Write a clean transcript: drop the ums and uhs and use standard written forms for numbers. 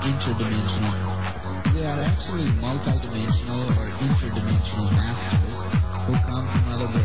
interdimensional. They are actually multidimensional or interdimensional masters who come from other